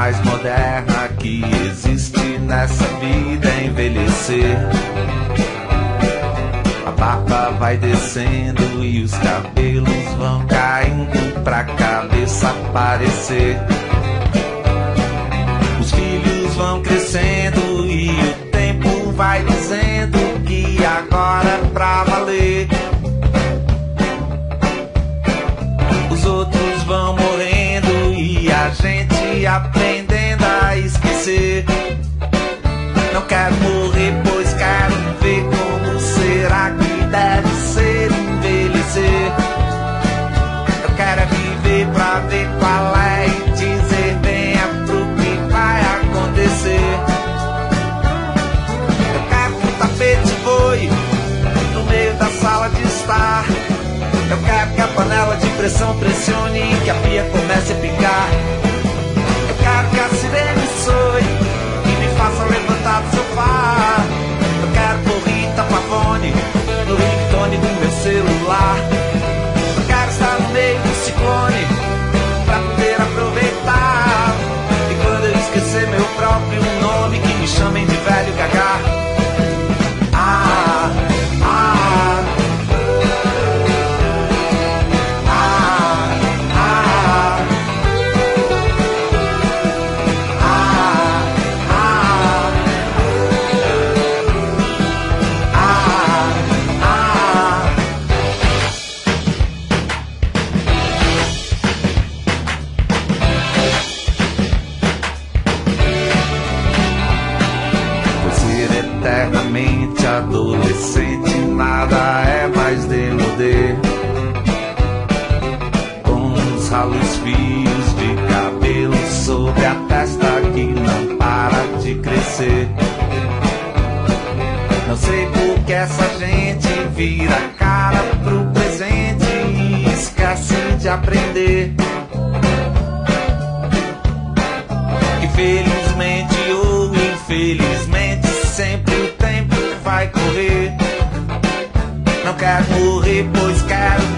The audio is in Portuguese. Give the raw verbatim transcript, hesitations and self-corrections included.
mais moderna que existe nessa vida é envelhecer. A barba vai descendo e os cabelos vão caindo pra cabeça aparecer. Os filhos vão crescendo e o tempo vai dizendo que agora é pra valer. Os outros vão morrendo e a gente aprendendo a esquecer. Não quero morrer, pois quero ver como será que deve ser envelhecer. Eu quero é viver pra ver qual é e dizer bem é pro que vai acontecer. Eu quero que o tapete voe no meio da sala de estar. Eu quero que a panela de pressão pressione e que a pia comece a picar. Eu quero que a sirene soe e me faça levantar do sofá. Eu quero por Rita Pavone no ringtone do meu celular. Eu quero estar no meio do ciclone pra poder aproveitar. E quando eu esquecer meu próprio nome, que me chamem de velho gagá. Ah, ah, adolescente, nada é mais demodê. Com os ralos fios de cabelo sobre a testa que não para de crescer. Não sei por que essa gente vira a cara pro presente e esquece de aprender. Que felizmente ou infelizmente sempre o tempo vai correr. Não quero morrer, pois quero